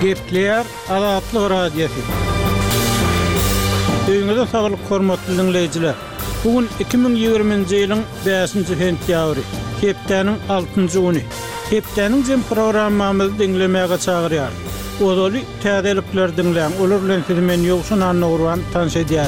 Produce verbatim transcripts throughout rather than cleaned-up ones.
Gepler Azatlyk Radiosu. Öňüňizde saglyk hormatly dinleýijiler. Bugün iki bin ýygrymynjy ýylyň beşinji sentýabry, hepdeniň altynjy güni. Hepdeniň jem programmamyzy dinlemäge çagyrýar. Odaly täzelikler dinleýän, olar bilen sizi men ýogşan anlawan tanış edýär.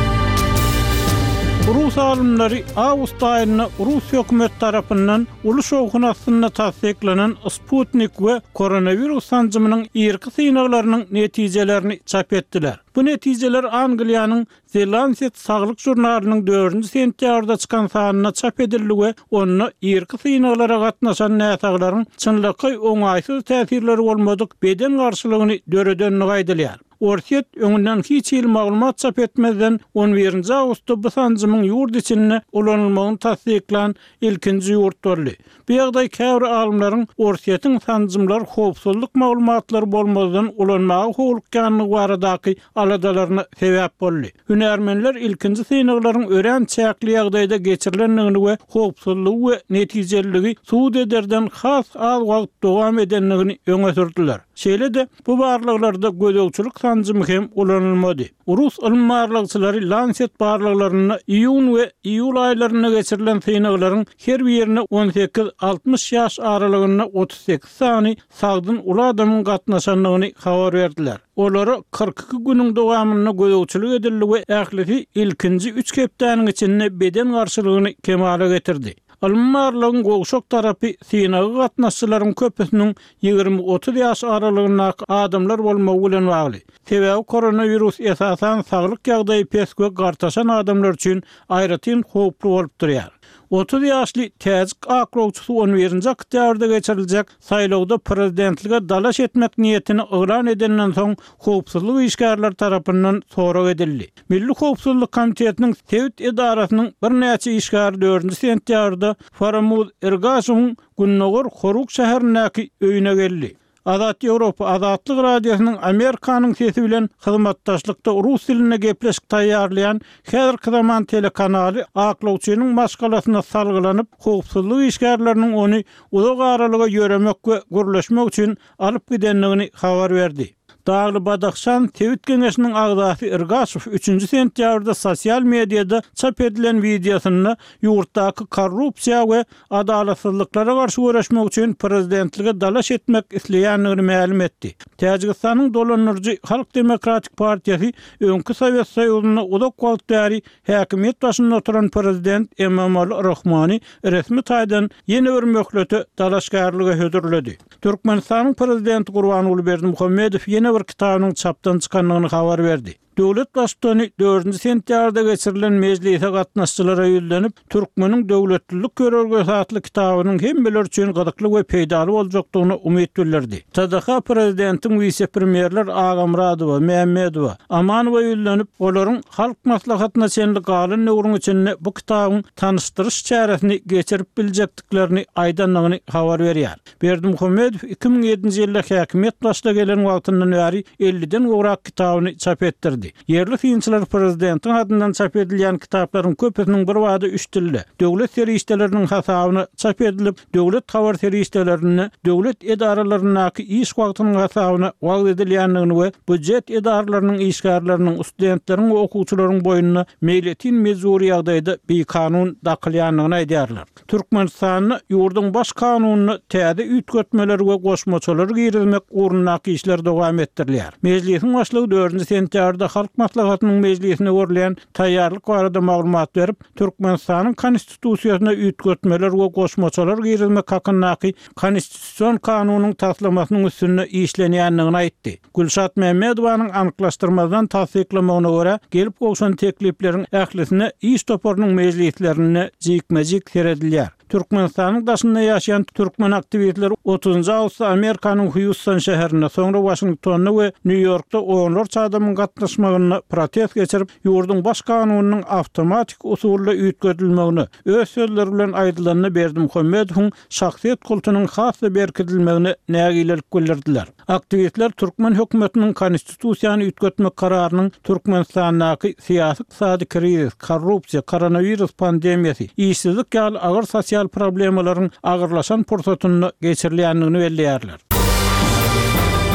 Rus alimleri Awgust aýyna Rus hökümet tarapyndan ulus ogunasyna tasdiklanan Sputnik we koronavirus sanjymynyň ýerki synaglarynyň netijelerini çap etdiler. Bu netijeler Angliýanyň The Lancet saglyk jurnalynyň dördünji sentýabrda çykan sanyna çap edildi we onu ýerki synaglara gatnaşan näsaglaryň çynlyky oňaýsyz täsirleri bolmadyk beden garşylygyny döredeni gaýdylýar. Orset öňünden hiç il maglumat çap etmeden on birinji awgustda bu sanjymyň ýurt içinde ulanylmagyny tasdiklan ilkinji ýurt boldy. Bu ýagdaý käbir alimlaryň Orset'iň sanjymlar howpsuzlyk maglumatlary bolmadan ulanmagy howlukkanlygy baradaky aladalaryna sebäp boldy. Hünärmenler ilkinji synaglaryň ören çäkli ýagdaýda geçirilendigini we howpsuzlygy we netijeliligi suud ederden has az wagt dowam edenligini öňe sürdiler. Şeýle-de bu barlyklarda gödöwçilik sanjymy hem ulanylmady. Rus ilmmarlykçylary Lancet barlyklaryna iýun we iýul aýlaryna geçirilen synaglaryň her birine on sekiz altmış ýaş aralygyna otuz sekiz sany sagdyn ula adamyň gatnaşanlygyny habar berdiler. Olary kırk iki günüň dowamyna gödöwçilik edildi we ählisi ilkinji üç hepdeniň içinde beden garşylygyny kemale getirdi. Almanlaryň gowşak tarapy synagy gatnaşçylaryň köpüsiniň ýygrimi otuz ýaş aralygyna adamlar bolmagy bilen bagly. Sebäbi koronavirus esasan saglyk ýagdaýy pesge gartaşan adamlar üçin aýratyn howplu bolup durýar. otuz ýaşly täzik aklawçysy on birinji oktýabrda geçiriljek saýlawda prezidentlige dalaş etmek niýetini öwran edenden soň howpsuzlyk işgärler tarapyndan sorak edildi. Milli Howpsuzlyk Komitetiniň Tewit edarasynyň bir näçe işgäri dördünji sentýabrda Faramuz Ergasowň Günnogor Horuk şäherindäki öýüne geldi. Azat Ýewropa Azatlyk Radiosynyň Amerikanyň sesi bilen hyzmatdaşlykda rus diline gepleşik taýýarlayan häzirki zaman telekanaly aklawçynyň maşgalasyna salgylanyp howpsuzlyk işgärleriniň ony uzak aralyga ýöremek we gürleşmek üçin alyp gidenligini habar berdi. Dağlı Badaxşan Tewit Geňeşiniň agzasy Ergasow üçünji sentýabrda sosial mediada çap edilen videosyny ýurtdaky korrupsiýa we adalatsızlyklara garşy görüşmek üçin prezidentlige dalaş etmek isleýänligini ma'lum etdi. Täjikistanyň dolanyrjy Halk Demokratik Partiýasy öňkü Sowet Soýuzyna uzak wagt bäri häkimet başynda oturan prezident Emomali Rahmony resmi taýdan ýene bir möhlete dalaşgarlyga hödürledi. Türkmenistanyň prezidenti Gurbanuly Berdimuhammedow ýene bir kitabynyň çapdan çykanlygyny habar berdi. Döwlet başçyny dördünji sentýabrda geçirilen mejlise gatnaşçylara ýüzlenip Türkmeniň döwletlilik görelgesi adly kitabynyň hemmeler üçin gydykly we peýdaly boljakdygyny umyt bildirdi. T D H prezidentiň vice-premierler Agamradowa, Mehmedowa, Amanowa ýüzlenip olaryň halk maslahatyna çenli galyn nöwrüň içinde bu kitabyň tanışdyryş çäresini geçirip biljekdiklerini aýdanlygyny habar berýär. Berdimuhammedow iki bin ýedinji ýylda häkimet başda gelen wagtyndan bäri elliden gowrak kitabyny çap etdirdi. Yerli fiýinçiler prezidentiň adyndan çap edilýän kitaplaryň köpüsiniň bir wagty üç dilde döwlet serişdeleriniň hasabyna çap edilip, döwlet habar serişdelerini döwlet edaralarynyň iş wagtynyň hasabyna wagt edilýänligini we budjet edaralarynyň işgärleriniň studentleriň we okuwçylaryň boýuna meýletin mezuri ýagdaýda bir kanun dakylýanlygyny aýdýarlar. Türkmenistanyň ýurdun baş kanunyny täze üýtgetmeler we goşmaçylar girizmek urunnaky işler dowam etdirilýär. Mejlisiň başlygy dördünji sentýabrda Halk Maslahatynyň mejlisine görülen taýýarlyk barada maglumat berip, Türkmenistanyň konstitusiýasyna üýtgetmeler we goşmaçylar girizmek hakyndaky konstitusiýon kanunynyň taslamasynyň üstünde işlenýänligini aýtdy. Gülşat Mehmedowanyň anyklaşdyrmadan tasdiklamagyna görä, gelip goşan teklipleriň ählisine iş toparynyň mejlislerine jikmejik seredilýär. Türkmenistanyň daşynda ýaşaýan türkmen aktivistleri otuzunji awgustda Amerikanyň Houston şäherine, soňra Washingtonna we New Yorkda onlarça adamyň gatnaşmagyna protest geçirip, ýurdun baş kanunynyň awtomatik usulla üýtgedilmegini öz sözleri bilen aýdylanyny Berdimuhammedowyň şahsiýet kultunyň has we berkidilmegini nägilelik bildirdiler. Aktivistler Türkmen hökümetiniň konstitusiýany üýtgetmek kararynyň Türkmenistandaky syýasy iqtisady kriz, korrupsiýa, koronavirus pandemiýasy, işsizlik ýaly agyr sosial problemalaryň agyrlaşan pursatyny geçirilýänligini belläýärler.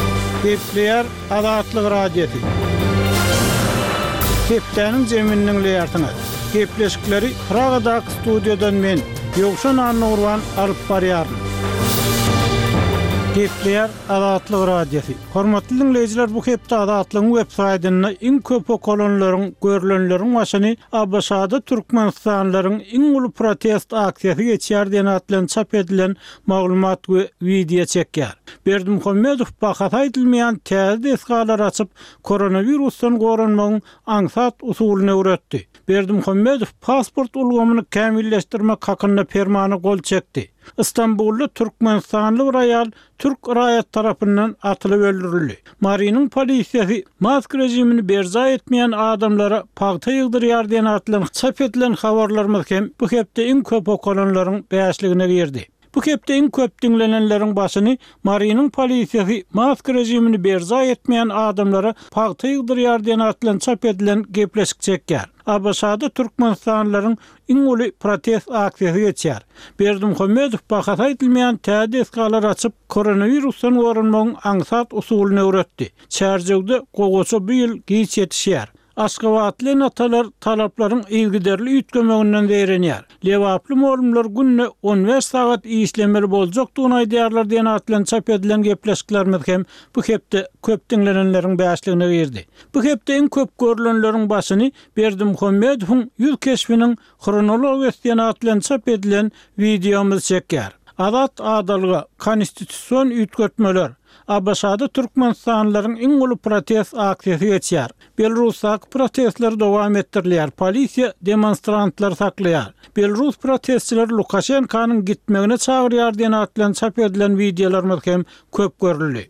Gepleýär Azatlyk radiosu. Hepdeniň jeminiň leýartyny. Gepleşikleri Pragadak studiodan men Ýogşan Annurwan alyp barýaryn. Gepleýär Azatlyk radiosu. Hormatly dinleýijiler, bu hepde Azatlygyň web saýtyna iň köp okolanlaryň, görülenleriň başyny Abaşada Türkmenistanlaryň iň uly protest aksiýasy geçýär diýen atlan çap edilen maglumat we video çekýär. Berdimuhammedow bahat aýdylmaýan täze eskalar açyp koronavirusdan goranmagyň aňsat usulyny öwretdi. Berdimuhammedow pasport ulgamyny kämilleşdirmek hakynda fermany gol çekdi. İstanbul'da Türkmenistanlı bir ayal Türk raýat tarapyndan atylyp öldürildi. Marinin polisiýasy mask rejimini berza etmeýän adamlara pagta ýygdyrýar diýen atlan çap edilen habarlar hem bu hepde iň köp okolanlaryň bäşligine girdi. Bu hepde iň köp dinlenenleriň başyny Marinin polisiýasy mask rejimini berza etmeýän adamlara pagta ýygdyrýar diýen atlan çap edilen gepleşik çekýär. Abaşada Türkmenistanlaryň iň uly protest aksiýasy geçýär. Berdimuhammedow bahat aýdylmaýan täze eskalar açyp koronavirusdan goranmagyň aňsat usulyny öwretdi. Çärjegde gogoça bu ýyl giç ýetişýär. Aşgabatly natalar talaplaryň ýygyderli üýtgemeginden berenýär. Lewaply molumlar günne on beş sagat işlemeli boljakdygyny aýdýarlar diýen atlan çap edilen gepleşikler hem bu hepde köp dinlenenleriň bäşligine girdi. Bu hepde iň köp görülenleriň başyny Berdimuhammedowyň ýüz keşfiniň kronologiýasy diýen atlan çap edilen videomyz çekýär. Azat adalyga konstitusiýon üýtgetmeler Abaşada Türkmenistanlaryň iň uly protest aksiýasy geçýär. Belarusda protestler dowam etdirilýär. Polisiýa demonstrantlar saklaýar. Belarus protestçiler Lukashenkanyň gitmegine çagyrýar diýen atlan çap edilen videolar hem köp görüldi.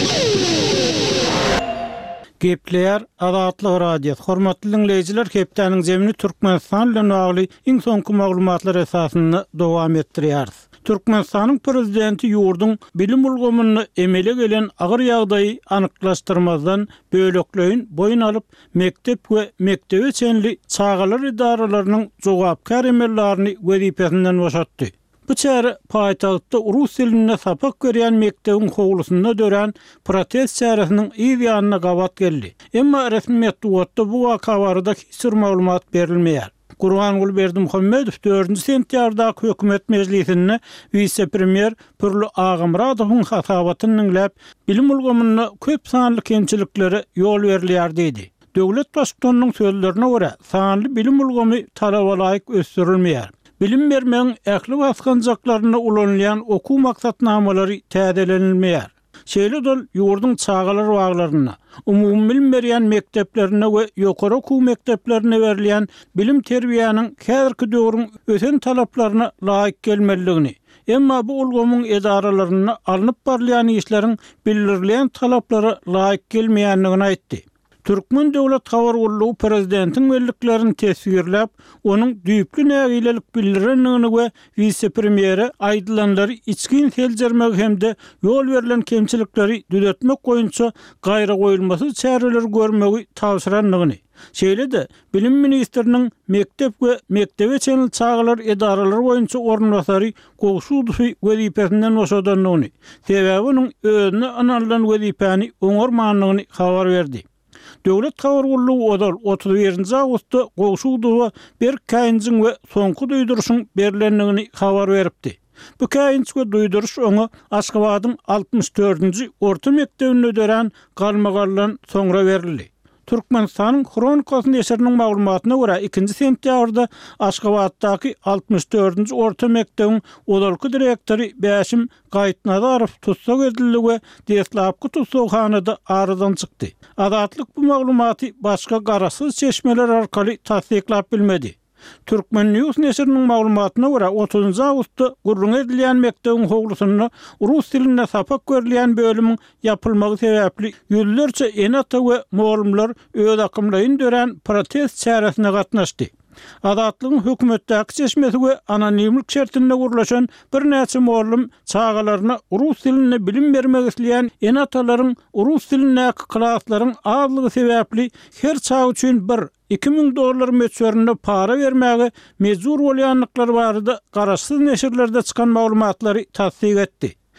Gepleýär Azatlyk radiosu. Hormatly dinleýijiler, hepdeniň jemini Türkmenistan bilen bagly iň soňky maglumatlar esasynda dowam etdirýäris. Türkmenistanyň prezidenti ýurduň bilim ulgamyny emele gelen agyr ýagdaýy anyklaşdyrmazdan bölekleýin boyun alyp mektep we mektebe çenli çağalar idaralarynyň jogapkar emellaryny wezipesinden boşatdy. Bu çäre paýtagtda rus diline sapak görýän mektebiň howlusynda dören protest çäresiniň ýygyanyna gawat geldi. Emma resmi metduatda bu waka barada hiç maglumat berilmeýär. Gurban Berdimuhammedow dördünji sentýarda hökümet mejlisinde vice-premier Pürlü Agymradowyň hasabatyny dinläp, bilim ulgamyny köp sanly kemçiliklere ýol berilýär dedi. Döwlet başlygynyň sözlerine görä, sanly bilim ulgamy talaba laýyk ösdürilmeýär. Bilim bermeň ähli baskanjaklaryna ulanýan oku maksatnamalary täzelenilmeýär. Şeýle dol ýurduň çağalar waglaryna, umumy bilim berýän mekteplerine we ýokary okuw mekteplerine berilýän bilim terbiýanyň häzirki döwrüň öten talaplaryna laýyk gelmeligini, emma bu ulgamyň edaralaryna alınıp barlayan işleriň belirlen talaplara laýyk gelmeýänligini aýtdy. Türkmen Döwlet Habar Gullugy prezidentiň welliklerini tesvirläp, onuň düýpli nägilelik bildirenligini we vice-premiere aýdylanlary içkin seljermek hemde ýol berilen kemçilikleri düzeltmek goýunça gaýra goýulmasy çäreler görmegi tawsiranlygyny. Şeýle-de bilim ministriniň mektep we mektebe çenli çağalar edaralary boýunça ornbasary Gowşudowy wezipesinden boşadanlygyny, sebäbi onuň özüne analynan wezipäni oňarmanlygyny habar berdi. Döwlet Habar Gullugy odal otuz birinji awgustda Gowşudowa bir käýinjiň we soňky duýduruşyň berilenligini habar beripdi. Bu käýinç we duýduruş oňa Aşgabatyň altymyş dördünji orta mektebinde dören galmagarlan soňra berildi. Türkmenistanyň Kronikasy eseriniň maglumatyna görä ikinji sentýarda Aşgabatdaky altymyş dördünji orta mektebiň odalky direktori Bäşim Gaýtnadarow tutsak edildi we deslapky tutsakhanada aradan çykdy. Azatlyk bu maglumaty başga garasyz çeşmeler arkaly tasdiklap bilmedi. Türkmen News neşriniň maglumatyna görä otuzunji awgustda gurrun edilýän mektebiň howlusyna rus diline sapak görilýän bölümiň ýapylmagy sebäpli ýüzlerçe enata we molumlar öz akymlaryny dören protest çäresine gatnaşdy. Azatlygyň hökümetdäki çeşmesi we anonimlik şertinde gurulaşan bir näçe molum çağalaryna rus diline bilim bermek isleýän enatalaryň rus dilinäki klaslaryň azlygy sebäpli her çağ üçin bir iki ming dollar meçöründe para vermäge mezur bolýanlyklary barada garaşsyz neşirlerde çykan maglumatlary tasdik etdi.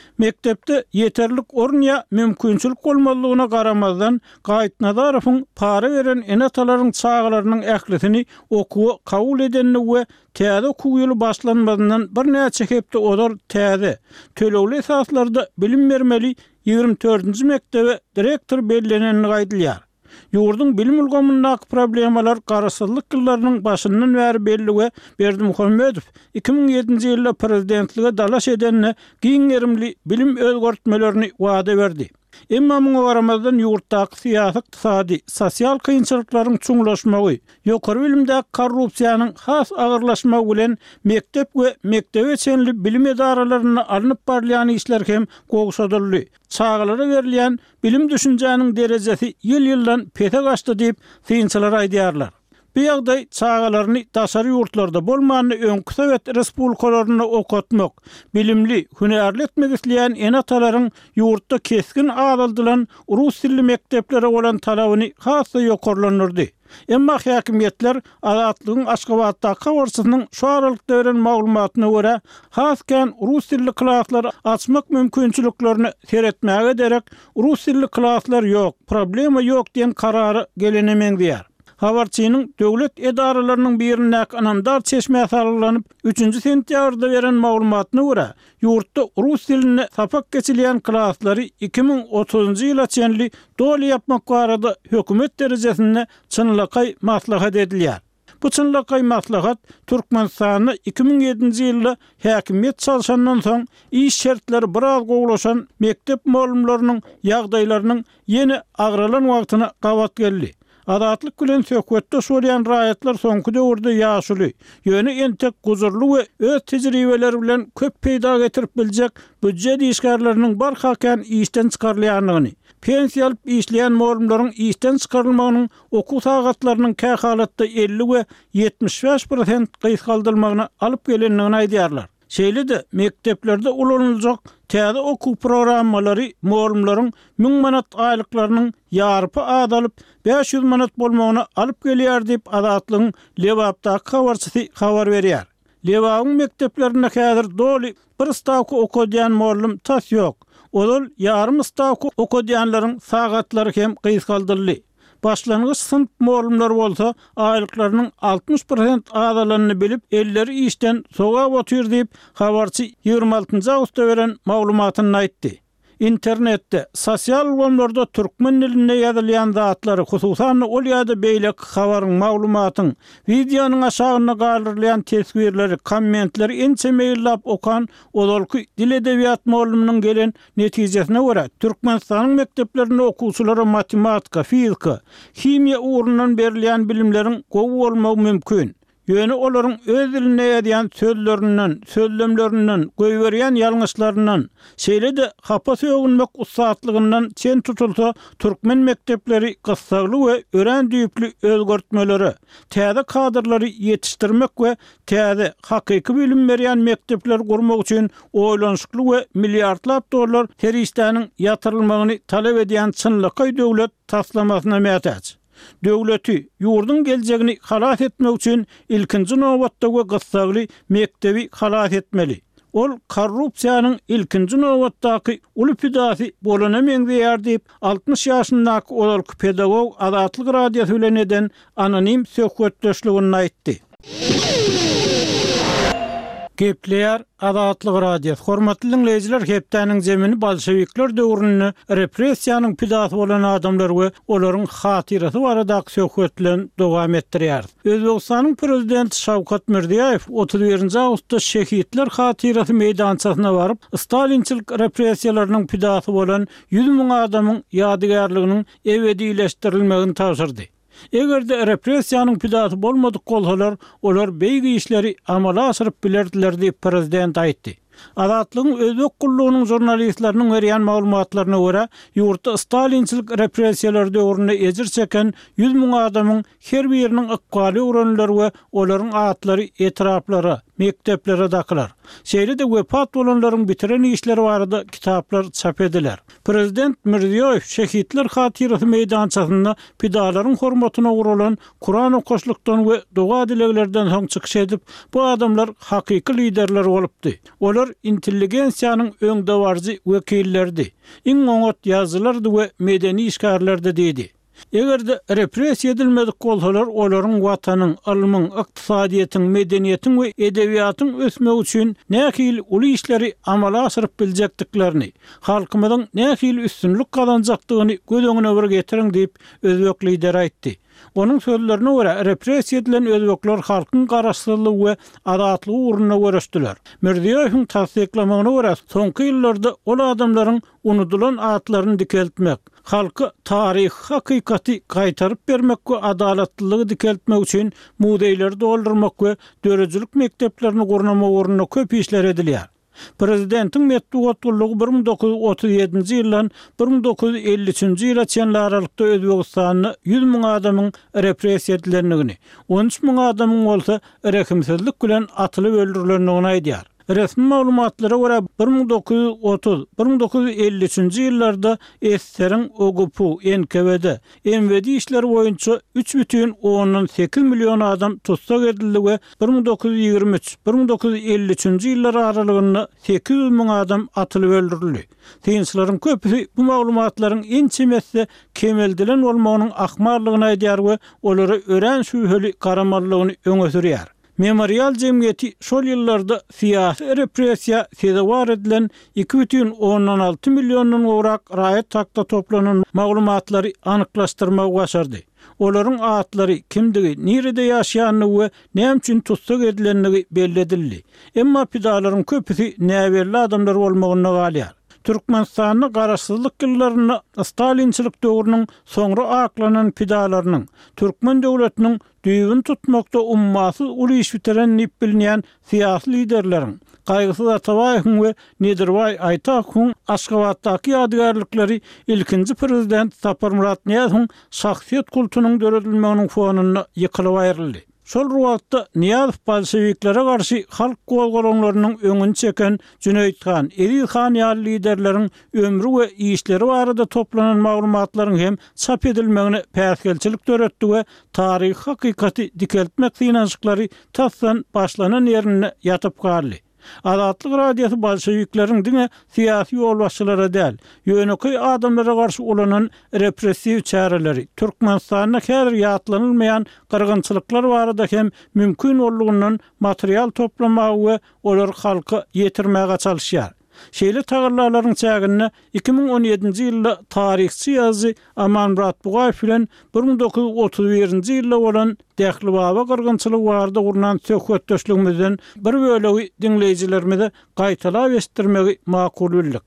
Mektepde yeterlik orun ya mümkünçilik bolmalygyna garamazdan Gaýit Nazarow'un para veren enatalaryň çağlarynyň ählisini okuwy kabul edenini we täze okuw ýyly başlanmadydan bir näçe hepde odar täze tölewli esaslarda bilim bermeli ýygrimi dördünji mektebe direktor belleneni gaýdylýar. Ýurdun bilim ulgamyndaky problemalar garaşsyzlyk ýyllarynyň başyndan bäri belli we Berdimuhammedow iki ming ýedinji ýylda prezidentlige dalaş edenine giňerimli bilim özgörtmelerini wada berdi. Emma muňa garamazdan ýurtdaky syýasy, ykdysady, sosial kynçylyklaryň çuňlaşmagy, ýokary bilimdäki korrupsiýanyň has agyrlaşmagy bilen mektep we mektebeçenli bilim edaralaryna alınıp barlayan işler hem gowşadyldy. Çağlara berilýän bilim düşünjäniň derejesi ýyl-ýyldan pete gaçdy diýip synçylar aýdýarlar. Bu ýagdaý çağalaryny daşary ýurtlarda bolmanyny öňkü Sowet respublikalaryna okatmak, bilimli, hünärli etmek isleýän enatalaryň ýurtda keskin azaldylan rus dilli mekteplere bolan talabyny hassa ýokarlanyrdy. Emma häkimetler azatlygyň Aşgabatdaky kawarçysynyň şu aralykda beren maglumatyna görä, hasken rus dilli klaslar açmak mümkinçiliklerini seretmäge ederek rus dilli klaslar ýok, problema ýok diýen karary gelenemeň diýär. Habarçynyň döwlet edaralarynyň birindäki anamdar çeşme sarylanyp üçünji sentýabrda beren maglumatyna görä, ýurtda rus dilini sapak geçilýän klaslary iki ming otuzunji ýyla çenli doly yapmak barada hökümet derejesinde çynlykay maslahat edilýär. Bu çynlykay maslahat Türkmenistany iki ming ýedinji ýylda häkimet çalşandan soň iş şertleri biraz gowlaşan mektep molumlarynyň ýagdaýlarynyň ýeni agralan wagtyna gabat geldi. Adatlyk bilen söhbetde şolýan raýatlar soňky döwürde ýaşuly, ýöne entek guzurly we öz tejribeleri bilen köp peýda getirip biljek büdjet işgärleriniň barhakan işden çykarylýanyny, pensiýa alyp işleýän molumlaryň işden çykarylmagynyň okuw sagatlarynyň kähalatda elli we ýetmiş beş prosent gysgaldylmagyna alyp gelendigini aýdýarlar. Şeýle-de mekteplerde ulanıljak täze okuw programmalary molumlaryň ming manat aýlyklarynyň ýarpy adalyp beş ýüz manat bolmagyna alyp gelýär diýip Azatlygyň Lewapdaky kawarçysy habar berýär. Lewagyň mekteplerinde häzir doly bir stavka okudýan molum tas ýok. Olal ýarym stavka okudýanlaryň sagatlary hem gysgaldyldy. Başlangıç sınıf molumlar bolsa aýlyklarynyň altmış prosent azalanyny bilip elleri işten soga otyr diýip habarçy ýygrimi altynji awgustda beren maglumatyny aýtdy. İnternetde, sosial ulgamlarda türkmen dilinde ýazylýan zatlary, hususan ol ýa-da beýlek habaryň, maglumatyň, videonyň aşagyna galyrlayan tesbirleri, kommentleri ençe meýillap okan olalky dil edebiýat molumynyň gelen netijesine görä Türkmenistanyň mekteplerinde okuwçylara matematika, fizika, himiýa ugrundan berilýän bilimleriň gowy bolmagy mümkin. Ýöne olaryň öz diline ýadyan sözlerinden, sözlemlerinden, goýberýän ýalňyşlaryndan, şeýle-de hapa söýünmek ustatlygyndan çen tutulsa türkmen mektepleri gysgaly we ören düýüpli özgörtmeleri, täze kadrlary ýetişdirmek we täze hakyky bilim berýän mektepler gurmak üçin oýlanşykly we milliardlap dollar terişdäniň ýatyrylmagyny talap edýän çynlykay döwlet taslamasyna mätäç. Döwleti ýurdun geljegini halat etmek üçin ilkinji nowbatda we gysgaly mektebi halat etmeli. Ol korrupsiýanyň ilkinji nowbatdaky uly pidasy bolanameň diýär diýip altmış ýaşyndaky olalky pedagog Azatlyk radiosu bilen eden anonim söhbetdeşligini aýtdy. Gepleýär Azatlyk radiosu. Hormatly dinleýijiler, hepdäniň zemini bolşewikler döwrüne repressiýanyň pidasy bolan adamlar we olaryň hatyrasy baradaky söhbetlerini dowam etdirýär. Özbegistanyň prezidenti Şawkat Mirziýoýew otuz birinji awgustda şehitler hatyrasy meýdançasyna baryp Stalinçilik repressiýalarynyň pidasy bolan yüz ming adamyň ýadygarlygynyň ebedileşdirilmegini tapşyrdy. Egerde repressiýanyň pidasy bolmadyk bolsalar, olar beýgi işleri amala aşyryp bilerdiler diýip prezident aýtdy. Azatlygyň özbek gullugynyň jurnalistleriniň berýän maglumatlaryna görä, ýurtda Stalinçilik repressiýalar döwründe ejir çeken yüz ming adamyň her biriniň ykbaly uranlary we olaryň atlary, etraplary, mekteplere dakılar. Şeýle de wepat bolanlaryň bitiren işleri barada kitaplar çap ediler. Prezident Mirziýoýew şehitler hatyrasy meýdançasynda pidalaryň hormatyna guralan Kur'an okoşlukdan we doga dileglerden soň çykyş edip, bu adamlar hakyky liderler bolupdy. Olar intelligensiýanyň öňde barjy wekillerdi. Iň oňat ýazylardy we medeni işgärlerdi dedi. Egerde repressiýa edilmedik bolsalar, olaryň watanyň, ilmiň, ykdysadyýetyň, medeniýetiň we edebiýatyň ösmegi üçin nähili uly işleri amala asyryp biljekdiklerini, halkymyzyň nähili üstünlük kazanjakdygyny göz öňüne bir getirin diýip özbek lider aýtdy. Onun sözlerine göre repressiýa edilen özbekler halkyň garaşsyzlygy we adatlygy uğruna görüşdiler. Mirziýoýewiň tasdiklamagyna göre soňky ýyllarda ol adamlaryň unutulan atlaryny dikeltmek, halky taryh hakykaty gaýtaryp bermek we adalatlylygy dikeltmek üçin mudeýleri doldurmak we dörejilik mekteplerini gurnamak uğruna köp işler edilýär. Prezidentiň metdugatlygy bir ming dokuz yüz otuz ýedinji ýyldan bir ming dokuz yüz elli üçinji ýyla çenli aralykda Özbegistanyň yüz miň adamyň repressiýa edilendigini, on üç miň adamyň bolsa rekimsizlik bilen atylyp öldürilendigini aýdýar. Resmi maglumatlara göre bir ming dokuz yüz otuz bir ming dokuz yüz elli üçinji ýyllarda S S R-iň O G P, N K W D, M W D işleri boýunça üç бүтүn oňdan sekiz million adam tutsak edildi we bir ming dokuz yüz ýygrimi üç bir ming dokuz yüz elli üçinji ýyllar aralygynda sekiz yüz miň adam atylyp öldürildi. Teňçilaryň köpüsi bu maglumatlaryň ençemesi kemeldilen bolmagynyň akmarlygyny aýdýar we olary ören şüheli garamallygyny öňe sürýär. Memorial Cemiyeti şol ýyllarda siýasy repressiýa sezewar edilen iki бүтүn oňdan alty millionyň orak raýat takda toplanan maglumatlary anyklaşdyrmagy başardy. Olaryň atlary, kimdigi, nerede ýaşaýanyny we näme üçin tutsak edilenligi belli edildi. Emma pidalaryň köpüsi näberli adamlar bolmagyna galýar. Türkmenistanyň garaşsyzlyk ýyllaryna Stalinçilik döwrüniň soňra aklanan pidalarynyň Türkmen döwletiniň düýbün tutmakda ummasyz uly iş bitiren nip bilinýän siýasy liderleriň Gaýgysy Atabaýewiň we Nedirbay Aýtakowyň Aşgabatdaky ýadygärlikleri ilkinji prezident Sapar Murat Niýazowyň şahsiýet kultunyň döredilmeginiň fonuna ýykylyp aýryldy. Şol ruwatda Niýazow bolşewiklere garşy halk golgolarynyň öňüni çeken Cüneyt Han, Edil Han ýaly liderleriň ömrü we işleri barada toplanan maglumatlaryň hem çap edilmegine päsgelçilik töretdi we taryh hakykaty dikeltmek synançyklary tassan başlanan ýerine ýatyp galdy. Adatlyk radiosu bolşewikleriň diňe siýasy ýolbaşçylara däl, ýöneköy adamlara garşy ulanan repressiw çäreleri, Türkmenistanyna häzir ýatlanylmaýan gyrgynçylyklar barada hem mümkin bolýandan material toplamagy we olar halka ýetirmäge çalışýar. Şeýle taýgarlaryň çägine iki ming on ýedinji ýylda taryhçy ýazy Aman Murat Bugaýew bilen bir ming dokuz yüz otuz birinji ýylda bolan Dähli baba gyrgynçylygy barada gurnan söhbetdeşligimizden bir bölegi dinleýijilerimize gaýtalap estirmegi makul bildik.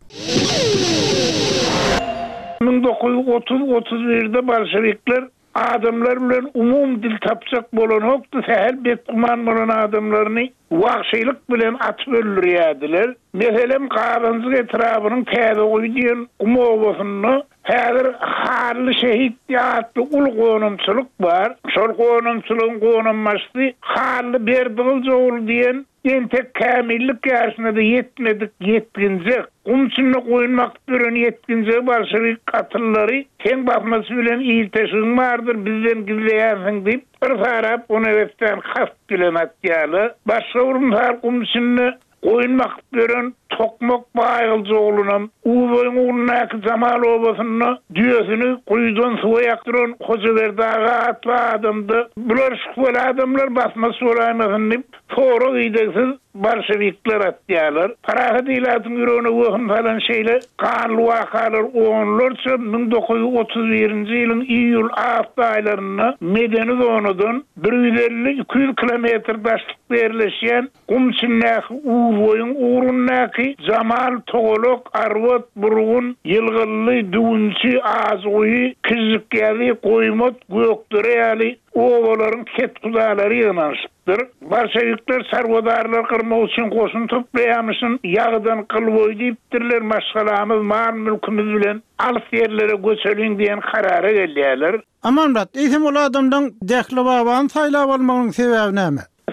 bir ming dokuz yüz otuz otuz birde bolşewikler adamlar bilen umum dil tapjak bolan hokdy sähel betguman bolan adamlaryny wagşylyk bilen atyp öldürýärdiler. Meselem Gaýrynzyk etrabynyň täze goýdýan umowasyny häzir harly şehit ýatly ul gonumçylyk bar. Şol gonumçylygyň gonummasy harly berdigil jogul diýen entek kämillik ýaşyna da ýetmedik, ýetginje gumçyny goýmak bilen ýetginje bolşewik katyllary teň basmasy bilen ýyteşiň bardyr, bizden gizleýärsiň diýip bir tarap onu wetden hast bilen atýaly. Başga urumlar gumçyny goýmak bilen tokmak baýyljy olunam. Uwuň urnaky Jamal obasyny düýesini goýdan suwa ýakdyran Hojaberdaga atly adamdy. Bular şuwal adamlar basmasy bolanmagyny diýip toru ýdesiz bolşewikler atýarlar. Parahat ýylatyň ýüregine wöhüm falan şeýle kanly wakalar onlarça bir ming dokuz yüz otuz birinji ýylyň iýul awgust aýlaryna medeni zonadan bir yüz elli iki yüz kilometr daşlyk berleşýän Gumçynak uwuň urunnaky Jamal Togolok Arwat Burgun ýylgyrly düwünçi azygy kizikýäli goýmat gökdüreýäli owalaryň ketgudalary ýanaşdyr. Bolşewikler sarwadarlar kırmak üçin goşun toplaýamyşyn ýagdan kylboý diýipdirler. Maşgalamyz mal mülkimiz bilen alyp ýerlere göçeliň diýen karara gelýärler. Aman Murat, eýsem ol adamdan Dähli babaň saýlap almagyň sebebi näme?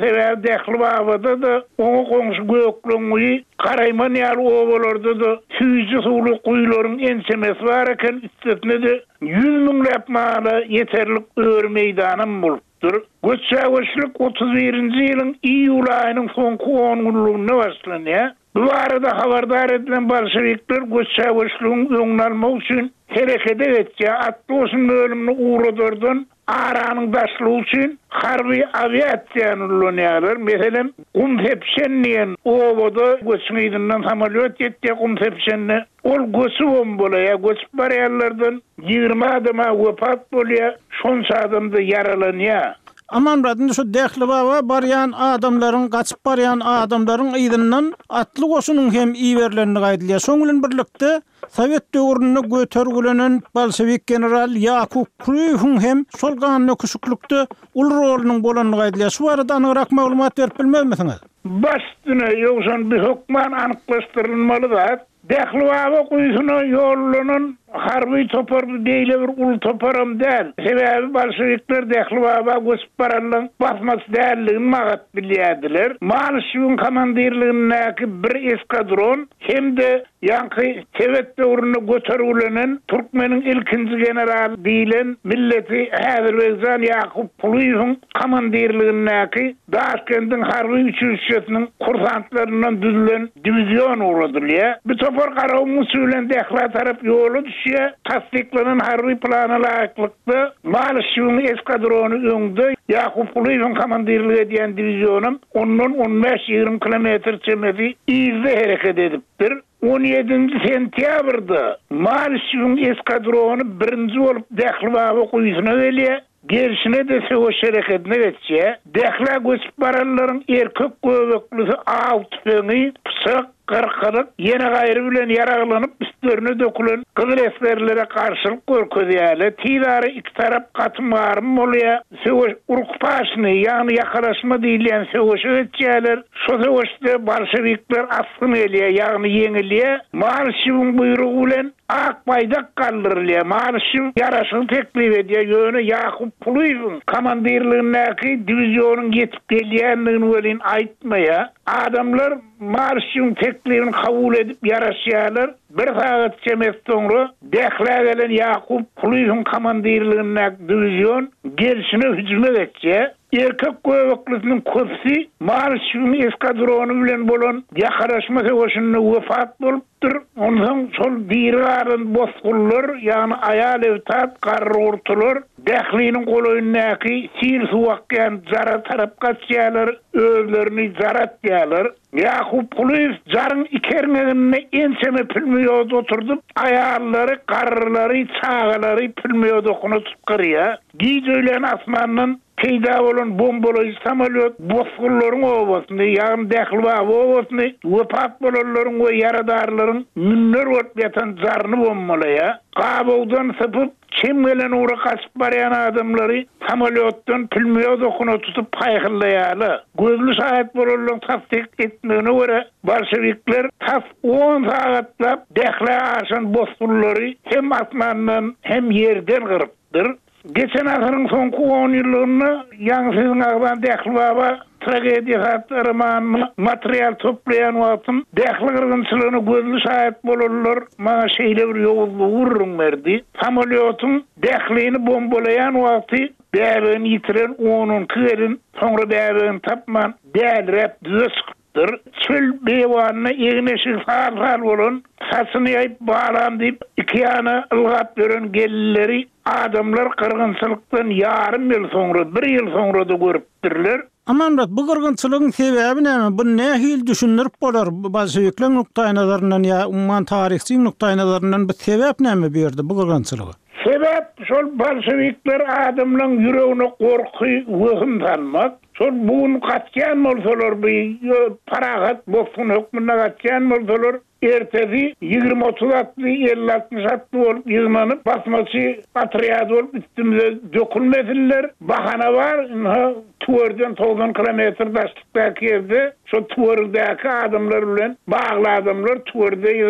sebäbi dähli babada da oňa goňşy gökleňi Karayman ýaly owalarda da süýji suwly kuýlaryň ensemesi bar eken üstüne de yüz miňläp mala yeterlik öwür meýdanam bolupdyr. Göçäwişlik otuz birinji ýylyň iýul aýynyň soňky on günlüğüne başlanýar. Bu arada habardar edilen bolşewikler göçäwişligiň öňüni almak üçin hereket etdi. altmış bölümni uğradırdan aranyň daşlygy üçin harby aviasiýany ullanýarlar. Meselem Gumtepşenniň owada göçmeýdinden samolyot ýetdi Gumtepşenne. Ol göçü bolýar, göçüp barýarlardan ýygrima adama wepat bolýar, şonça adam da yaralanýar. Aman radında şu dähli baba baryan adamlaryň gaçyp baryan adamlaryň ýygynyň atly goşunyň hem iýerlerini gaýdylýar. Şoň bilen birlikde Sovet döwründe götergülenen bolşewik general Yakup Kruyf'un hem şol ganyny küçüklükde ul rolunyň bolanyny gaýdylýar. Şu arada anyrak maglumat berip bilmezmisiňiz? Başdyna ýogşan bir hukman anyklaşdyrylmaly zat. Dähli baba kuýsuny ýollanan harby topar diýle bir ul toparam däl. Sebäbi bolşewikler dähli baba göçüp baranyň basmasy dälligini magat bilýärdiler. Malşyň komandirligindäki bir eskadron hemde ýanky Sovet döwründe götergülenen Türkmeniň ilkinji general diýilen milleti Häzirbeýjan Yakup Kruyf'un komandirligindäki Daşkendiň harby üçüncüsiniň kursantlaryndan düzülen divizion uğradylýar. Bu topar garawmy süýlen dähli tarap ýolu düşýär. Tasdiklanan harby plana laýyklykda Malşyň eskadrony öňde Yakup Kruyf'un komandirligi edýän divizionum ondan on beş ýygrima kilometr çemedi izle hereket edipdir. on ýedinji sentýabrda Malşyň eskadrony birinji bolup dähli baba kuýsyna gelýär. Gerçine de söwüş hereketine geçýär. Dähli göçüp baranlaryň erkek göbekli aw tüpeňi pysak garqaryp ýene gaýry bilen ýaraglanyp üstlerine dökülen gyzyl esmerlere karşylyk görkezýärler. Tiýdary iki tarap gatmarym bolýar. Söwüş urukpaşny ýani ýakalaşma diýilen söwüş etýärler. Şo söwüşde bolşewikler aslyn elýär, ýagny ýeňilýär. Malşyň buyrugy bilen ak baydak kaldırılıyor. Marşım yarasını teklif ediyor. Yönü Yakup Kruyf'un komandirliğindeki divizyonun yetip gelýändigini welin aýtmaya. Adamlar marşım teklifini kabul edip yaraşýarlar. Bir saat çemes soňra dähli gelen Yakup Kruyf'un komandirliğindeki divizyon gelişine hücum etýär. Erkek göbeklisinin köpsi marşym eskadrony bilen bolan ýakaraşma söwüşinde wefat bolupdyr. Ondan şol diraryn bosgullar, ýani aýal ewtat garrurtular dähliniň goloýundaky sil suwakyan zara tarap gaçýarlar, özlerini zaratýarlar. Yakup Kruyf jaryn ikermegine enseme pilmeýode oturdup aýallary, garrlary, çağalary pilmeýode okunup gyrýar. Giýjelen asmanyň peýda bolan bombalaýy samolyot bosgullaryň owasyny, ýagny dähli baba owasyny, wepat bolanlaryň we ýaradarlaryň münner bolup ýatan zaryny bombalaýar. Gabawdan sypyp kim gelen uğra kaçıp baryan adamları samolyottan pilmeýode okunup tutup paýhyldaýarlar. Gözlü şahit bolanlaryň tasdik etmegine göre bolşewikler tas on sagatlap dähli aşan bosgullary hem asmandan hem ýerden gyrypdyr. Geçen asyryň soňky on ýyllygyny ýaňsyň agdan dähli baba tragediýa roman material toplayan wagtym dähli gyrgynçylygyny gözlü şahit bolanlar maňa şeýle bir ýoguzlyk urrun berdi. Samolyotyň dählini bombalayan wagty bäbini ýitiren onun kýerin soňra bäbini tapman dälrep düzüktür. Çöl beýwanyna ýegneşik sal-sal bolan saçyny ýaýyp balan diýip iki ýana ylgap beren gelleri adamlar kırgınçılıktan yarım yıl sonra, bir yıl sonra da görüpdirler. Amanrat, bu kırgınçılığın sebebi näme? Bu nähil düşünürüp bolar? Bolşewikler nukta nazarından ya umman tarihçi nukta nazarından bu sebep näme berdi bu kırgınçılığı? Sebep şol bolşewikler adamlaryň ýüregine gorky wehim salmak. Şol bugun gaçýan bolsalar bir paragat boksun hökmüne gaçýan bolsalar ertesi ýygrima otuz elli altmış bolup ýygnanyp basmaçy patriýat bolup üstümize dökülmediler. Bahana var, tuwerden toğdan kilometr daşlykdaky ýerde şo tuwerdäki adamlar bilen bagly adamlar tuwerde ýygnanan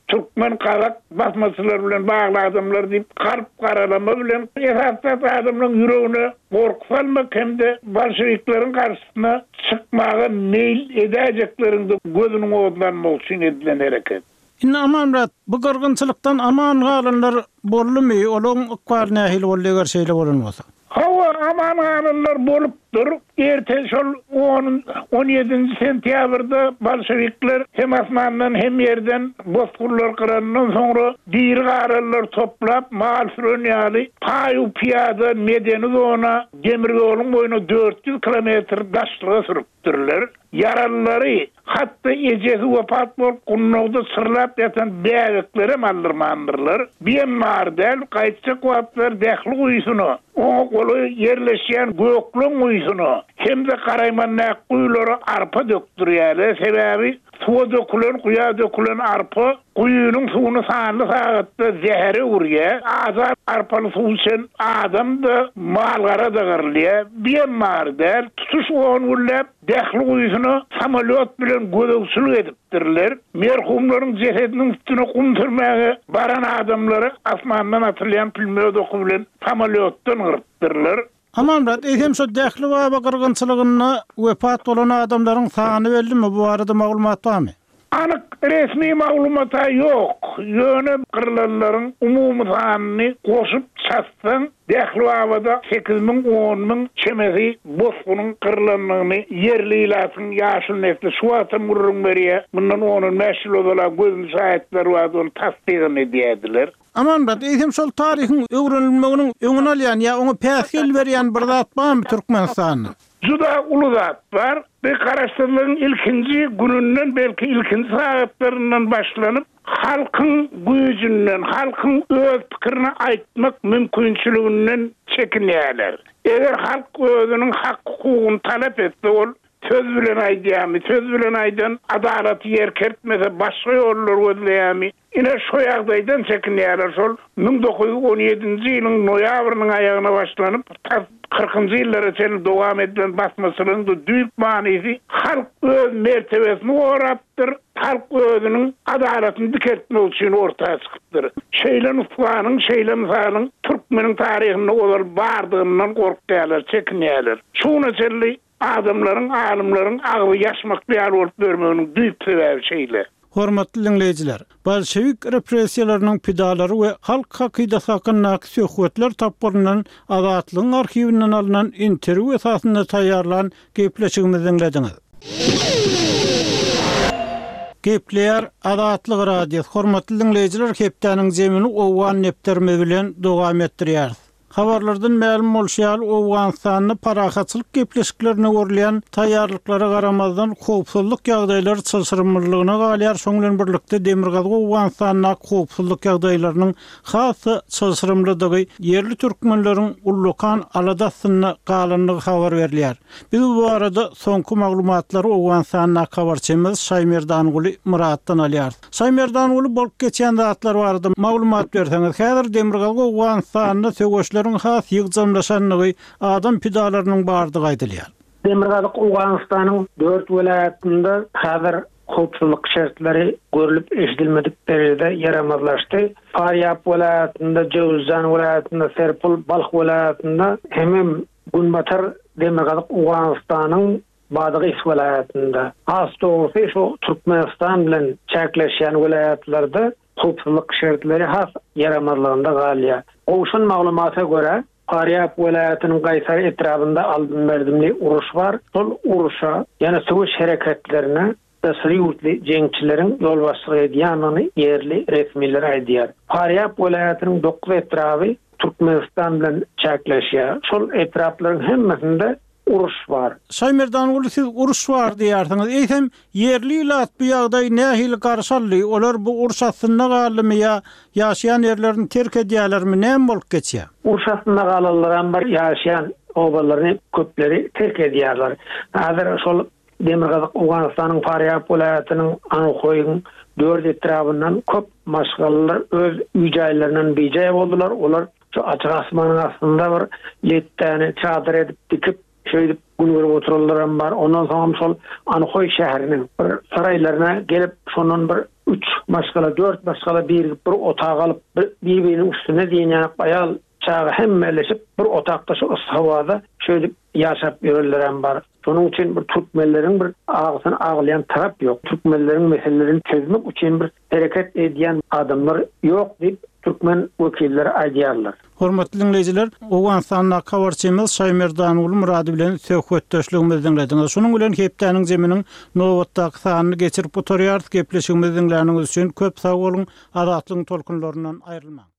Türkmen Kazak basmaçylar bilen bagly adamlar diýip garp garalama bilen esasda adamlaryň ýüregine gorku salmak hemde bolşevikleriň garşysyna çykmagy meýil edäjeklerinde gözüniň oğlanmak üçin edilen hereket. Inne amanrat bu gyrgynçylykdan aman galanlar bolmy, olaň ykbar nähil bolýar şeýle bolanmasa. Hawa aman galanlar bolupdyr. Erte şol on yedinji sentýabrda bolşevikler hem asmandan hem yerden bozgurlar kırandan sonra bir garalar toplap mal sürünýäli paýu piyada medeni zona demir ýoluň boýuna dört yüz kilometr daşlyga sürüpdirler. Yaralary hatda ejesi wafat bolup gunnawda sırlap ýatan bägekleri mallyrmandyrlar. Biýemar del gaýtjak wagtlar dähli uýsuny, o goly yerleşýän gökleň uýsuny hem de Karaymannäk guýlary arpa dökdürýärler. Sebäbi suwa dökülen, guýa dökülen arpa guýunyň suwuny sanly sagatda zäheri urýar. Azat arpaly suw üçin adam da malgara da gyrlýar. Biýemar der tutuş on ullap dähli uýsuny samolyot bilen gödöksülik edipdirler. Merhumlaryň jesediniň üstüne kum sürmäge baran adamlary asmandan atylýan pilme doku bilen samolyotdan gyrypdyrlar. Amanrat, eýsem şo dähli we gyrgynçylygyna wepat bolan adamlaryň sany bellimi? Bu arada maglumat barmy? Anyk resmi maglumata ýok. Ýöne gyrlanlaryň umumy sanyny goşup çatsaň dähli wagda sekiz miň on miň çemesi bozgunyň gyrlanlygyny yerli ilasyň ýaşyl nesli şuwata murrun berýär. Mundan onun meşhur bolan gözün şahitler wady onu tasdigini diýdiler. Amanrat, eýsem şol taryhyň öwrenilmeginiň öňüne alýan ýa oňa päsgel berýän bir zat barmy Türkmenistanyň? Juda ulu zat var. Bir garaşdyrlygyň ilkinji gününden belki ilkinji saatlarından başlanyp halkyň güýjünden, halkyň öz pikirini aýtmak mümkinçiliginden çekinýärler. Eger halk özüniň hak hukugyny talap etse, ol söz bilen aýdýarmy, söz bilen aýdan adalaty ýerkertmese başga ýollar gözleýärmi? Ine şo ýagdaýdan çekinýärler. Şol ming dokuz yüz on yedinji ýylyň noýabrynyň aýagyna başlanyp kırkıncı ýyllara çenip dowam edilen basmaçylygyň düýük manysy halk öz mertebesini gorapdyr, halk özüniň adalatyny dikertmek üçin ortaga çykypdyr. Şeýle nutfanyň, şeýle misalyň türkmeniň taryhyny olar bardygyndan gorkýarlar, çekinýärler. Şuna çelli adamlaryň, alymlaryň agyby ýaşmak ýaly bolup bermeginiň düýük sebäbi şeýle. Hormatly dinleyijiler, bolşewik repressiýalarynyň pidalary we halk hakydasy hakkynda söhbetler tap bolunan Azatlygyň arhiwinden alynan interwýu esasynda taýýarlan gepleşigimizi dinlediňiz. Gepler Azatlyk radiosu. Hormatly dinleyijiler, hepdeniň jemini owan nepterme bilen dowam etdirýär. Habarlardan ma'lum bolşýar, Awganystanyny parahatçylyk gepleşiklerine görülýän taýýarlyklara garamazdan howpsuzlyk ýagdaýlary çylşyrmylygyna galýar. Şoň bilen birlikde Demirgazy Awganystanyna howpsuzlyk ýagdaýlarynyň hasy çylşyrmlydygy yerli türkmenleriň ullukan aladasyny galanlygy habar berilýär. Biz bu arada soňky maglumatlary Awganystanyna habarçymyz Şaýmerdan Guly Muratdan alýar. Şaýmerdan Guly bolup geçen zatlar barada maglumat berseňiz. Häzir Demirgazy Awganystanyna söwüşler has ýygjamlaşanlygy adam pidalarynyň bardygy aýdylýar. Demirgazy Awganystanyň dört welaýatynda häzir howpsuzlyk şertleri görülüp eşidilmedik derejede yaramazlaşdy. Faryab welaýatynda, Jowzan welaýatynda, Serpul, Balx welaýatynda hemem Gunbatar Demirgazy Awganystanyň badygy welaýatynda. Astowy şu Türkmenistan bilen çäkleşýän welaýatlarda howpsuzlyk şertleri has yaramazlygynda galýar. Oşun maglumata göre Faryab welaýatynyň Gaýsar etrafynda aldyn berdimli uruş var. Şol uruşa, ýani söwüş hereketlerine Dasry ýurtly jeňçileriň ýol başçylyk edýäni yerli resmiler aýdýar. Faryab welaýatynyň dokuz etrafy Türkmenistan bilen çäkleşýär. Şol etraflaryň hemmesinde uruş var. Şaýmerdan Guly, siz uruş var diýärsiňiz. Eýsem yerli ilat bu ýagdaý nähili garşaly? Olar bu uruş aslynda galymy ýa ýaşaýan ýerlerini terk edýärlermi? Näme bolup geçýär? Uruş aslynda galanlar ambar ýaşaýan obalaryny köpleri terk edýärler. Häzir şol Demirgazy Awganystanyň Faryab welaýatynyň Anhoýyň dört etrafyndan köp maşgalylar öz üýjaýlaryndan bejaý boldular. Olar şu açyk asmanyň astynda bir ýetdi çadyr edip dikip şöyle günleri otururlar var. Ondan sonra sol Ankoy şäheriniň bir saraýlaryna gelip şonun bir üç maskala, dört maskala bir bir otağa alıp bir-birinin üstüne diýen aýal çağı hemmeleşip bir otakda şu havada şöyle yaşap ýörler var. Şonuň üçin bir türkmenleriň bir ağzyn ağlayan tarap ýok. Türkmenleriň meselelerini çözmek üçin bir hereket edýän adamlar ýok diýip türkmen wekilleri aýdýarlar. Hormatly dinleyijiler, Owganstanda kawarçymyz Şaýmerdan uly Murady bilen söhbetdeşligimizi dinlediňiz. Şonuň bilen hepdeniň jeminiň nowatdaky sanyny geçirip oturýar, gepleşigimizi dinläniňiz üçin köp sag bolun. Azatlyň tolkunlaryndan aýrylmaň.